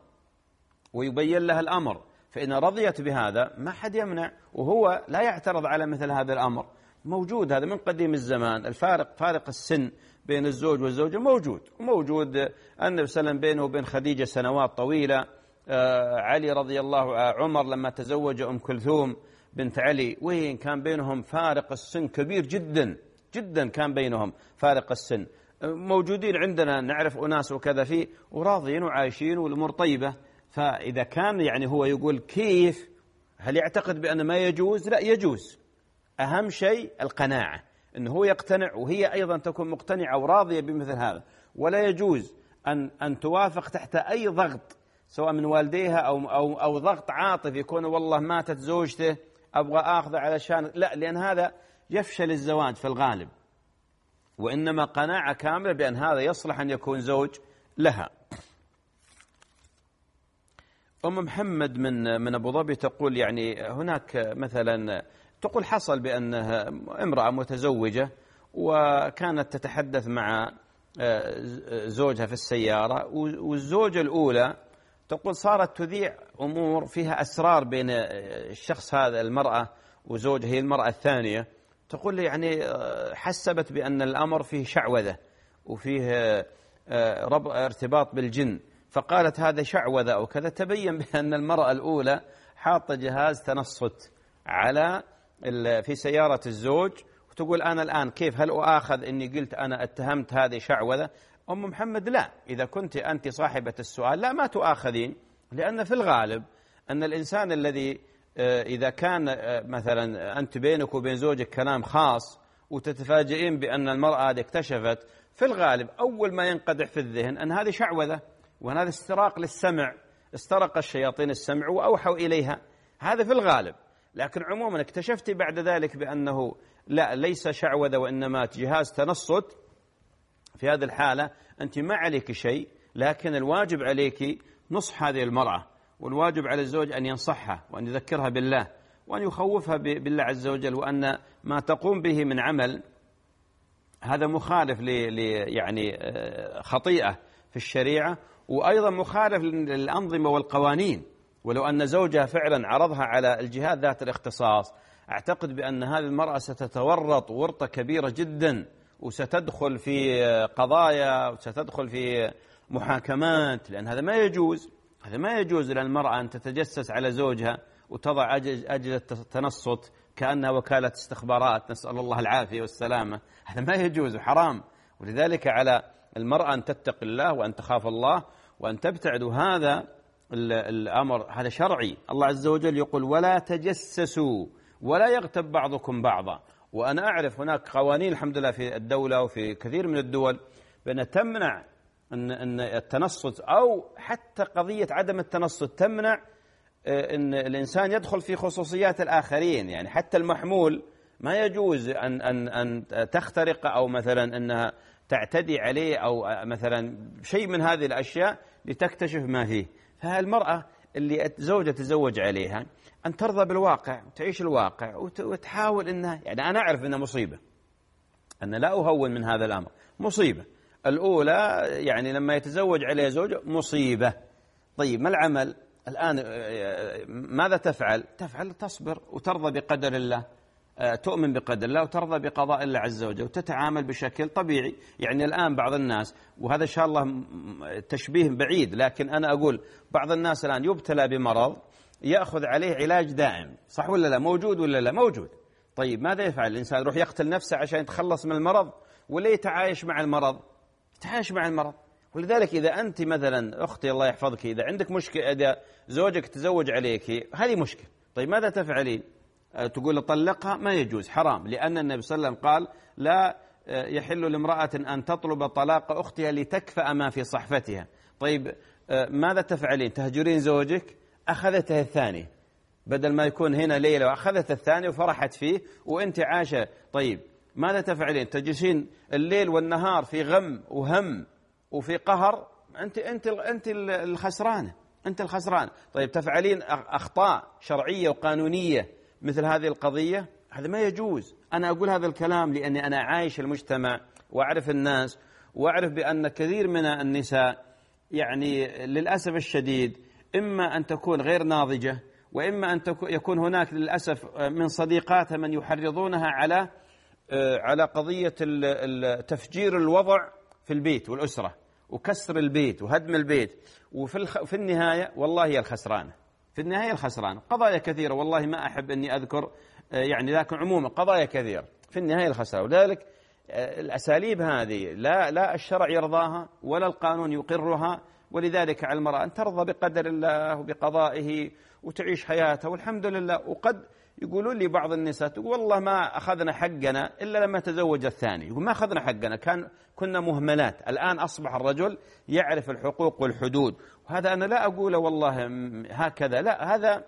ويبين لها الأمر، فإن رضيت بهذا ما حد يمنع، وهو لا يعترض على مثل هذا الأمر. موجود هذا من قديم الزمان، الفارق فارق السن بين الزوج والزوجة موجود، وموجود النبي صلى الله عليه وسلم بينه وبين خديجة سنوات طويلة. علي رضي الله عمر لما تزوج أم كلثوم بنت علي، وين كان بينهم فارق السن كبير جدا جدا، كان بينهم فارق السن. موجودين عندنا نعرف أناس وكذا فيه وراضين وعايشين والأمور طيبة. فإذا كان يعني هو يقول كيف، هل يعتقد بأن ما يجوز؟ لا، يجوز. أهم شيء القناعة، أنه هو يقتنع وهي أيضا تكون مقتنعة وراضية بمثل هذا. ولا يجوز أن أن توافق تحت أي ضغط سواء من والديها أو أو أو ضغط عاطفي، يكون والله ماتت زوجته أبغى آخذه علشان، لا، لأن هذا يفشل الزواج في الغالب. وإنما قناعة كاملة بأن هذا يصلح أن يكون زوج لها. أم محمد من من أبو ظبي تقول يعني هناك مثلا، تقول حصل بأنها امرأة متزوجة وكانت تتحدث مع زوجها في السيارة، والزوجة الأولى تقول صارت تذيع أمور فيها أسرار بين الشخص هذا المرأة وزوجها، هي المرأة الثانية، تقول لي يعني حسبت بأن الأمر فيه شعوذة وفيه ارتباط بالجن، فقالت هذا شعوذة أو كذا. تبين بأن المرأة الأولى حاطة جهاز تنصت على في سيارة الزوج، وتقول أنا الآن كيف هل أؤاخذ إني قلت أنا اتهمت هذه شعوذة؟ أم محمد لا، إذا كنت أنت صاحبة السؤال لا، ما تؤاخذين، لأن في الغالب أن الإنسان الذي إذا كان مثلا أنت بينك وبين زوجك كلام خاص وتتفاجئين بأن المرأة هذه اكتشفت، في الغالب أول ما ينقدح في الذهن أن هذه شعوذة، وأن هذا استراق للسمع، استرق الشياطين السمع وأوحوا إليها، هذا في الغالب. لكن عموما اكتشفتي بعد ذلك بأنه لا، ليس شعوذة وإنما جهاز تنصت، في هذه الحالة أنت ما عليك شيء، لكن الواجب عليك نصح هذه المرأة، والواجب على الزوج أن ينصحها وأن يذكرها بالله وأن يخوفها بالله عز وجل، وأن ما تقوم به من عمل هذا مخالف ل يعني خطيئة في الشريعة، وأيضا مخالف للأنظمة والقوانين. ولو أن زوجها فعلا عرضها على الجهات ذات الاختصاص، أعتقد بأن هذه المرأة ستتورط ورطة كبيرة جدا، وستدخل في قضايا وستدخل في محاكمات، لأن هذا ما يجوز. هذا ما يجوز للمرأة أن تتجسس على زوجها وتضع أجهزة تنصت كأنها وكالة استخبارات، نسأل الله العافية والسلامة. هذا ما يجوز وحرام. ولذلك على المرأة أن تتقي الله وأن تخاف الله وأن تبتعد. هذا الأمر هذا شرعي. الله عز وجل يقول ولا تجسسوا ولا يغتب بعضكم بعضا. وأنا أعرف هناك قوانين الحمد لله في الدولة وفي كثير من الدول بأن تمنع أن التنصت، أو حتى قضية عدم التنصت تمنع أن الإنسان يدخل في خصوصيات الآخرين. يعني حتى المحمول ما يجوز أن أن أن تخترق أو مثلا أنها تعتدي عليه أو مثلا شيء من هذه الأشياء لتكتشف ما فيه. فالمرأة اللي زوجة تزوج عليها أن ترضى بالواقع، تعيش الواقع وتحاول أنها، يعني أنا أعرف أنها مصيبة، أنا لا أهون من هذا الأمر، مصيبة الأولى يعني لما يتزوج عليها زوجة مصيبة. طيب ما العمل الآن؟ ماذا تفعل؟ تفعل تصبر وترضى بقدر الله، تؤمن بقدر الله وترضى بقضاء الله عز وجل وتتعامل بشكل طبيعي. يعني الآن بعض الناس، وهذا إن شاء الله تشبيه بعيد، لكن أنا أقول بعض الناس الآن يبتلى بمرض يأخذ عليه علاج دائم، صح ولا لا؟ موجود ولا لا؟ موجود. طيب ماذا يفعل الإنسان؟ يروح يقتل نفسه عشان يتخلص من المرض ولا يتعايش مع المرض؟ يتعايش مع المرض. ولذلك إذا أنت مثلا أختي الله يحفظك، إذا عندك مشكلة، إذا زوجك تزوج عليك هذه مشكلة، طيب ماذا تفعلين؟ تقول طلقها؟ ما يجوز، حرام، لأن النبي صلى الله عليه وسلم قال لا يحل لامرأة أن تطلب طلاق أختها لتكفأ ما في صحفتها. طيب ماذا تفعلين؟ تهجرين زوجك؟ أخذته الثاني، بدل ما يكون هنا ليلة وأخذت الثاني وفرحت فيه وأنت عايشة. طيب ماذا تفعلين؟ تجلسين الليل والنهار في غم وهم وفي قهر، أنت أنت أنت الخسرانة، أنت الخسران. طيب تفعلين أخطاء شرعية وقانونية مثل هذه القضية، هذا ما يجوز. أنا أقول هذا الكلام لأني أنا عايش المجتمع وأعرف الناس، وأعرف بأن كثير من النساء يعني للأسف الشديد إما أن تكون غير ناضجة، وإما أن يكون هناك للأسف من صديقاتها من يحرضونها على على قضية تفجير الوضع في البيت والأسرة وكسر البيت وهدم البيت. وفي في النهاية والله هي الخسرانة، في النهاية الخسرانة. قضايا كثيرة والله ما أحب أني أذكر يعني، لكن عموما قضايا كثيرة في النهاية الخسرانة. ولذلك الأساليب هذه لا لا الشرع يرضاها ولا القانون يقرها. ولذلك على المرأة أن ترضى بقدر الله وبقضائه وتعيش حياتها والحمد لله. وقد يقولون لي بعض النساء تقول والله ما أخذنا حقنا إلا لما تزوج الثاني، يقول ما أخذنا حقنا، كان كنا مهملات، الآن أصبح الرجل يعرف الحقوق والحدود. وهذا أنا لا أقوله والله هكذا، لا، هذا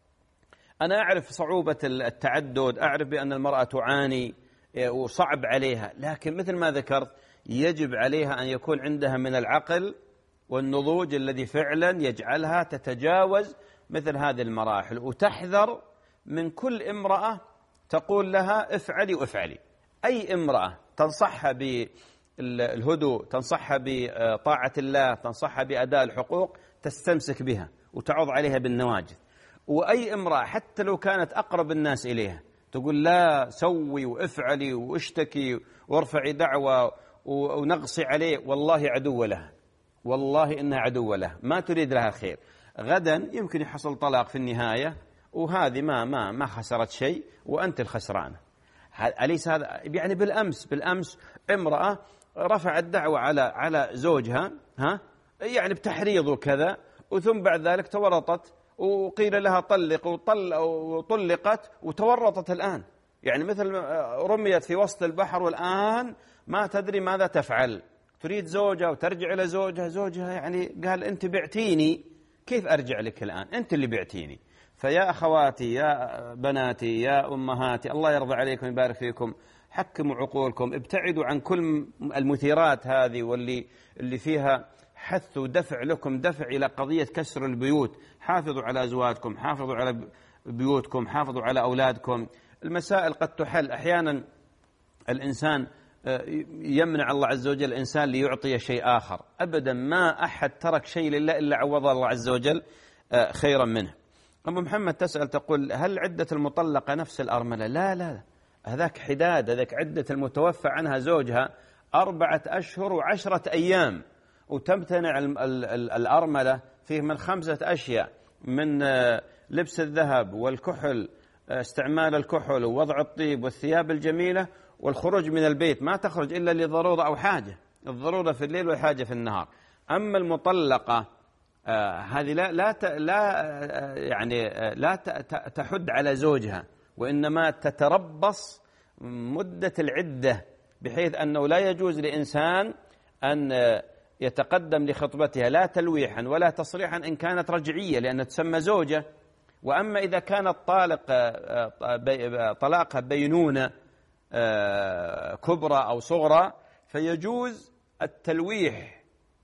أنا أعرف صعوبة التعدد، أعرف بأن المرأة تعاني وصعب عليها، لكن مثل ما ذكرت يجب عليها أن يكون عندها من العقل والنضوج الذي فعلا يجعلها تتجاوز مثل هذه المراحل، وتحذر من كل امرأة تقول لها افعلي وافعلي. أي امرأة تنصحها بالهدوء، تنصحها بطاعة الله، تنصحها بأداء الحقوق، تستمسك بها وتعض عليها بالنواجذ. وأي امرأة حتى لو كانت أقرب الناس إليها تقول لا سوي وافعلي واشتكي وارفعي دعوة ونغصي عليه، والله عدو لها، والله إنها عدو لها، ما تريد لها خير. غدا يمكن يحصل طلاق في النهاية، وهذه ما ما ما خسرت شيء وأنت الخسرانة. أليس هذا يعني؟ بالأمس بالأمس امرأة رفعت دعوة على على زوجها، ها يعني بتحريض وكذا، وثم بعد ذلك تورطت وقيل لها طلق وطل وطلقت وتورطت الآن، يعني مثل رميت في وسط البحر والآن ما تدري ماذا تفعل. تريد زوجها وترجع إلى زوجها، زوجها يعني قال أنت بعتيني، كيف أرجع لك الآن؟ أنت اللي بعتيني. فيا أخواتي، يا بناتي، يا أمهاتي، الله يرضى عليكم ويبارك فيكم، حكموا عقولكم، ابتعدوا عن كل المثيرات هذه واللي اللي فيها حث ودفع لكم، دفع إلى قضية كسر البيوت. حافظوا على أزواجكم، حافظوا على بيوتكم، حافظوا على أولادكم. المسائل قد تحل. أحيانا الإنسان يمنع الله عز وجل الإنسان ليعطي شيء آخر، أبدا ما أحد ترك شيء لله إلا عوض الله عز وجل خيرا منه. أم محمد تسأل تقول هل عدة المطلقة نفس الأرملة؟ لا لا، هذاك حداد، هذاك عدة المتوفى عنها زوجها أربعة أشهر وعشرة أيام، وتمتنع الأرملة فيه من خمسة أشياء، من لبس الذهب والكحل، استعمال الكحل ووضع الطيب والثياب الجميلة والخروج من البيت، ما تخرج إلا لضرورة أو حاجة، الضرورة في الليل والحاجة في النهار. أما المطلقة آه هذه لا لا لا يعني لا تحد على زوجها، وإنما تتربص مدة العدة، بحيث أنه لا يجوز لإنسان أن يتقدم لخطبتها لا تلويحا ولا تصريحا إن كانت رجعية، لأنها تسمى زوجة. وأما إذا كان الطالق طلاقها بينونة كبرى أو صغرى فيجوز التلويح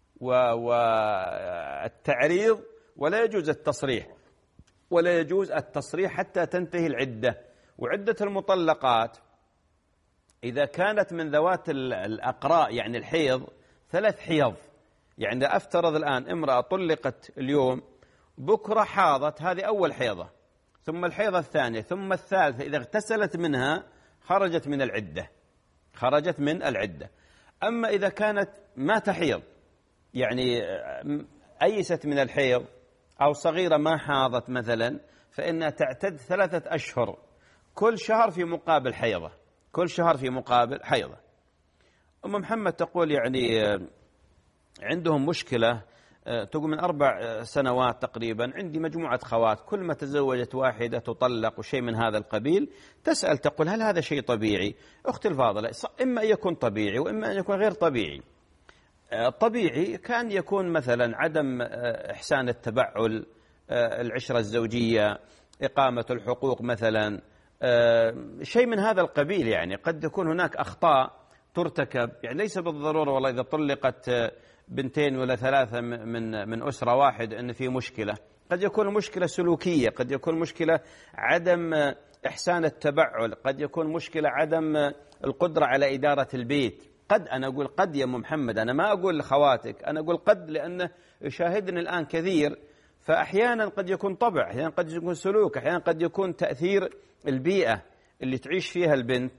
والتعريض، ولا يجوز التصريح، ولا يجوز التصريح حتى تنتهي العدة. وعدة المطلقات إذا كانت من ذوات الأقراء يعني الحيض ثلاث حيض، يعني أفترض الآن امرأة طلقت اليوم، بكرة حاضت، هذه أول حيضة، ثم الحيضة الثانية، ثم الثالثة، إذا اغتسلت منها خرجت من العدة، خرجت من العدة. أما إذا كانت ما تحيض، يعني أيست من الحيض أو صغيرة ما حاضت مثلا، فإنها تعتد ثلاثة أشهر، كل شهر في مقابل حيضة، كل شهر في مقابل حيضة. أم محمد تقول يعني عندهم مشكلة، تقول من أربع سنوات تقريبا عندي مجموعة خوات، كل ما تزوجت واحدة تطلق وشيء من هذا القبيل. تسأل تقول هل هذا شيء طبيعي؟ أختي الفاضلة، إما أن يكون طبيعي وإما أن يكون غير طبيعي. طبيعي كان يكون مثلا عدم إحسان التبعل، العشرة الزوجية، إقامة الحقوق مثلا، شيء من هذا القبيل. يعني قد يكون هناك أخطاء ترتكب، يعني ليس بالضرورة والله إذا طلقت بنتين ولا ثلاثة من من أسرة واحد أن في مشكلة، قد يكون مشكلة سلوكية، قد يكون مشكلة عدم إحسان التبعل، قد يكون مشكلة عدم القدرة على إدارة البيت. قد، أنا أقول قد يا أم محمد، أنا ما أقول لخواتك، أنا أقول قد، لأنه يشاهدني الآن كثير، فأحيانا قد يكون طبع، أحيانا قد يكون سلوك، أحيانا قد يكون تأثير البيئة اللي تعيش فيها البنت،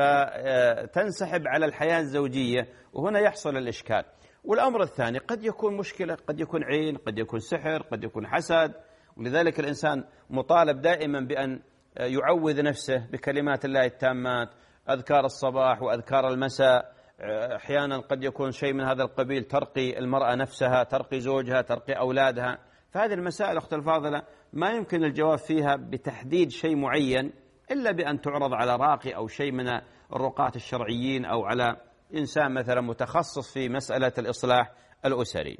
فتنسحب على الحياة الزوجية، وهنا يحصل الإشكال. والأمر الثاني قد يكون مشكلة، قد يكون عين، قد يكون سحر، قد يكون حسد، ولذلك الإنسان مطالب دائما بأن يعوذ نفسه بكلمات الله التامات، أذكار الصباح وأذكار المساء. أحيانا قد يكون شيء من هذا القبيل ترقي المرأة نفسها، ترقي زوجها، ترقي أولادها. فهذه المسائل أخت الفاضلة ما يمكن الجواب فيها بتحديد شيء معين إلا بأن تعرض على راقي أو شيء من الرقاة الشرعيين، أو على إنسان مثلا متخصص في مسألة الإصلاح الأسري.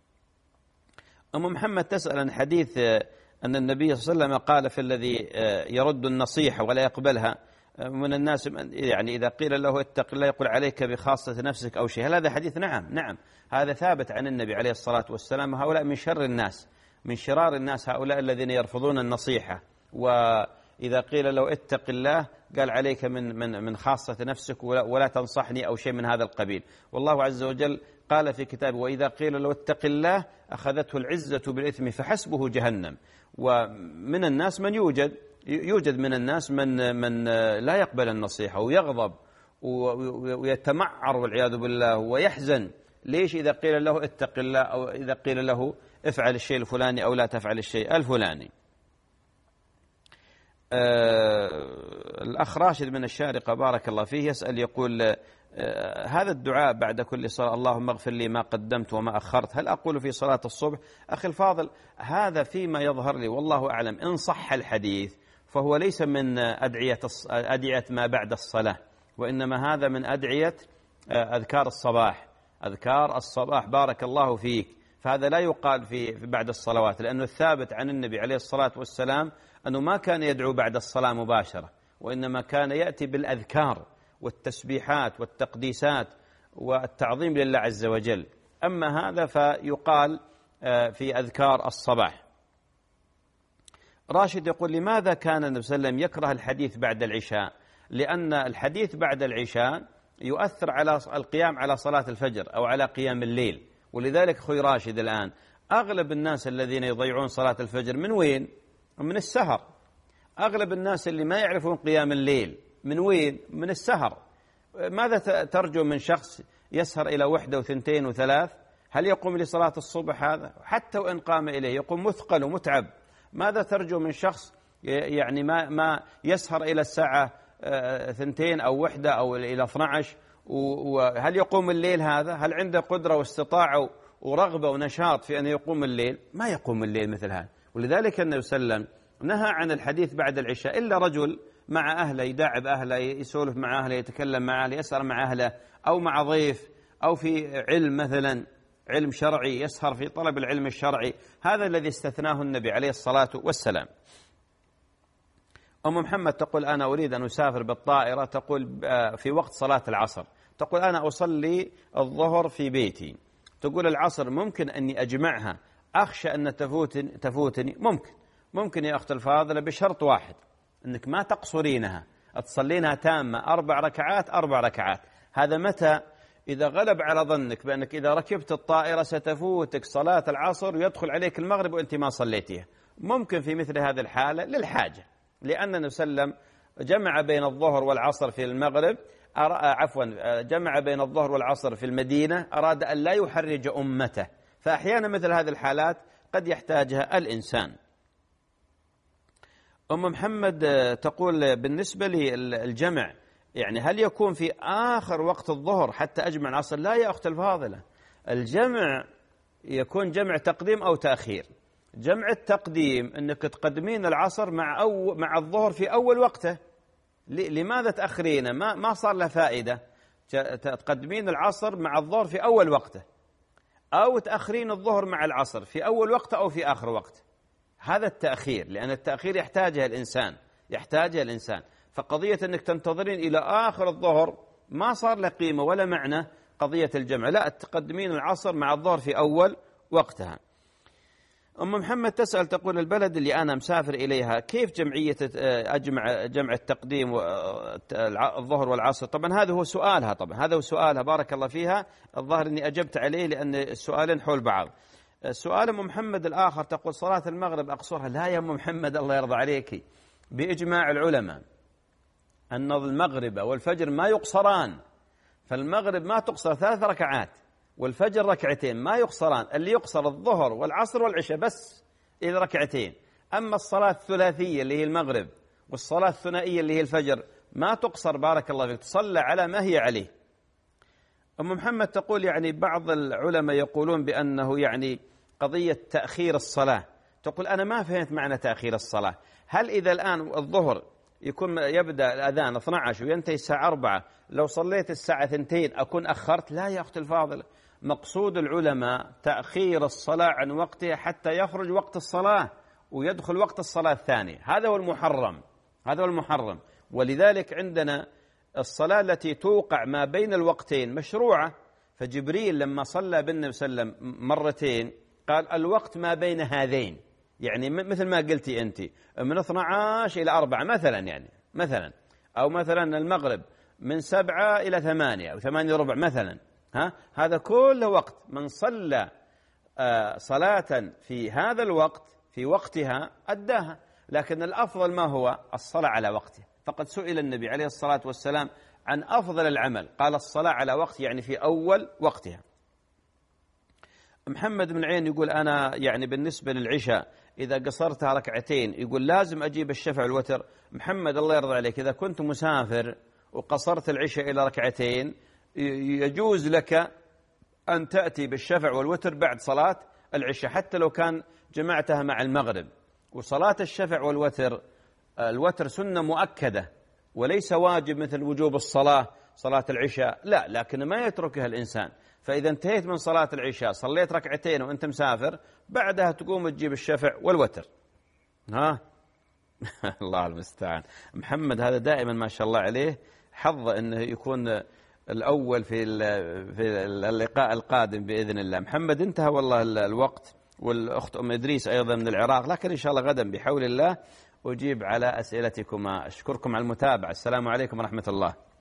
أم محمد تسأل عن حديث أن النبي صلى الله عليه وسلم قال في الذي يرد النصيحة ولا يقبلها من الناس، يعني إذا قيل له اتق الله يقول عليك بخاصة نفسك أو شيء. هل هذا حديث؟ نعم نعم، هذا ثابت عن النبي عليه الصلاة والسلام. هؤلاء من شر الناس، من شرار الناس، هؤلاء الذين يرفضون النصيحة، وإذا قيل له اتق الله قال عليك من من من خاصة نفسك ولا تنصحني أو شيء من هذا القبيل. والله عز وجل قال في كتابه وإذا قيل له اتق الله أخذته العزة بالإثم فحسبه جهنم. ومن الناس من يوجد يوجد من الناس من من لا يقبل النصيحة ويغضب ويتمعر والعياذ بالله ويحزن. ليش؟ إذا قيل له اتق الله أو إذا قيل له افعل الشيء الفلاني أو لا تفعل الشيء الفلاني. آه الأخ راشد من الشارقة بارك الله فيه يسأل يقول آه هذا الدعاء بعد كل صلاة اللهم اغفر لي ما قدمت وما أخرت، هل أقول في صلاة الصبح؟ أخي الفاضل، هذا فيما يظهر لي والله أعلم، إن صح الحديث فهو ليس من أدعية أدعية ما بعد الصلاة، وإنما هذا من أدعية أذكار الصباح، أذكار الصباح بارك الله فيك. فهذا لا يقال في بعد الصلوات، لأنه الثابت عن النبي عليه الصلاة والسلام أنه ما كان يدعو بعد الصلاة مباشرة، وإنما كان يأتي بالأذكار والتسبيحات والتقديسات والتعظيم لله عز وجل. أما هذا فيقال في أذكار الصباح. راشد يقول لماذا كان النبي صلى الله عليه وسلم يكره الحديث بعد العشاء؟ لأن الحديث بعد العشاء يؤثر على القيام على صلاة الفجر أو على قيام الليل. ولذلك أخوي راشد الآن أغلب الناس الذين يضيعون صلاة الفجر من وين؟ من السهر. أغلب الناس اللي ما يعرفون قيام الليل من وين؟ من السهر. ماذا ترجو من شخص يسهر إلى وحدة وثنتين وثلاث؟ هل يقوم لصلاة الصبح؟ هذا حتى وإن قام إليه يقوم مثقل ومتعب. ماذا ترجو من شخص يعني ما ما يسهر إلى الساعة ثنتين أو وحدة أو إلى اثني عشر؟ وهل يقوم الليل هذا؟ هل عنده قدرة واستطاعة ورغبة ونشاط في أن يقوم الليل ما يقوم الليل مثل هذا. ولذلك النبي صلى الله عليه وسلم نهى عن الحديث بعد العشاء إلا رجل مع أهله يداعب أهله، يسولف مع أهله، يتكلم مع أهله، يسهر مع أهله، أو مع ضيف، أو في علم مثلا علم شرعي يسهر في طلب العلم الشرعي. هذا الذي استثناه النبي عليه الصلاة والسلام. أم محمد تقول أنا أريد أن أسافر بالطائرة، تقول في وقت صلاة العصر، تقول أنا أصلي الظهر في بيتي، تقول العصر ممكن أني أجمعها، أخشى أن تفوتني, تفوتني. ممكن ممكن يا أخت الفاضلة بشرط واحد، أنك ما تقصرينها، تصلينها تامة أربع ركعات أربع ركعات. هذا متى؟ إذا غلب على ظنك بأنك إذا ركبت الطائرة ستفوتك صلاة العصر ويدخل عليك المغرب وأنت ما صليتيها. ممكن في مثل هذه الحالة للحاجة، لأن النبي صلى الله عليه وسلم جمع بين الظهر والعصر في المغرب، عفوا جمع بين الظهر والعصر في المدينة، أراد أن لا يحرج أمته، فأحيانا مثل هذه الحالات قد يحتاجها الإنسان. أم محمد تقول بالنسبة للجمع يعني هل يكون في آخر وقت الظهر حتى أجمع العصر؟ لا يا أخت الفاضلة، الجمع يكون جمع تقديم أو تأخير. جمع التقديم أنك تقدمين العصر مع أو مع الظهر في أول وقته. لماذا تأخرينه؟ ما ما صار له فائدة. تقدمين العصر مع الظهر في أول وقته، أو تأخرين الظهر مع العصر في أول وقته أو في آخر وقته. هذا التأخير، لأن التأخير يحتاجها الإنسان يحتاجها الإنسان فقضية أنك تنتظرين إلى آخر الظهر ما صار له قيمة ولا معنى قضية الجمع. لا، تقدمين العصر مع الظهر في أول وقتها. أم محمد تسأل تقول البلد اللي أنا مسافر إليها كيف جمعية أجمع جمع التقديم والظهر والعصر؟ طبعا هذا هو سؤالها، طبعا هذا هو سؤالها بارك الله فيها. الظاهر أني أجبت عليه لأن السؤالين حول بعض. السؤال أم محمد الآخر تقول صلاة المغرب أقصرها. لا يا أم محمد الله يرضى عليك، بإجماع العلماء أن المغرب والفجر ما يقصران. فالمغرب ما تقصر ثلاث ركعات والفجر ركعتين ما يقصران. اللي يقصر الظهر والعصر والعشاء بس إلى ركعتين. أما الصلاة الثلاثية اللي هي المغرب والصلاة الثنائية اللي هي الفجر ما تقصر بارك الله فيك، تصلى على ما هي عليه. أم محمد تقول يعني بعض العلماء يقولون بأنه يعني قضية تأخير الصلاة. تقول أنا ما فهمت معنى تأخير الصلاة. هل إذا الآن الظهر يكون يبدأ الأذان اثني عشر وينتهي الساعة أربعة، لو صليت الساعة اثنتين أكون أخرت؟ لا يا أخت الفاضلة، مقصود العلماء تأخير الصلاة عن وقتها حتى يخرج وقت الصلاة ويدخل وقت الصلاة الثانية. هذا هو المحرم، هذا هو المحرم. ولذلك عندنا الصلاة التي توقع ما بين الوقتين مشروعة. فجبريل لما صلى بالنبي صلى الله عليه وسلم مرتين قال الوقت ما بين هذين، يعني مثل ما قلتي أنت من اثني عشر إلى أربعة مثلا، يعني مثلا أو مثلا المغرب من سبعة إلى ثمانية أو ثمانية ربع مثلا. ها هذا كله وقت. من صلى آه صلاة في هذا الوقت في وقتها أداها. لكن الأفضل ما هو؟ الصلاة على وقته. فقد سئل النبي عليه الصلاة والسلام عن أفضل العمل، قال الصلاة على وقت يعني في أول وقتها. محمد بن عين يقول أنا يعني بالنسبة للعشاء إذا قصرتها ركعتين يقول لازم أجيب الشفع والوتر. محمد الله يرضى عليك، إذا كنت مسافر وقصرت العشاء إلى ركعتين يجوز لك أن تأتي بالشفع والوتر بعد صلاة العشاء حتى لو كان جمعتها مع المغرب. وصلاة الشفع والوتر الوتر سنة مؤكدة وليس واجب مثل وجوب الصلاة صلاة العشاء، لا، لكن ما يتركها الإنسان. فإذا انتهيت من صلاة العشاء صليت ركعتين وأنت مسافر بعدها تقوم تجيب الشفع والوتر. ها الله المستعان. محمد هذا دائما ما شاء الله عليه حظ أنه يكون الأول في في اللقاء القادم بإذن الله. محمد انتهى والله الوقت، والأخت أم إدريس أيضا من العراق، لكن إن شاء الله غدا بحول الله أجيب على أسئلتكما. أشكركم على المتابعة. السلام عليكم ورحمة الله.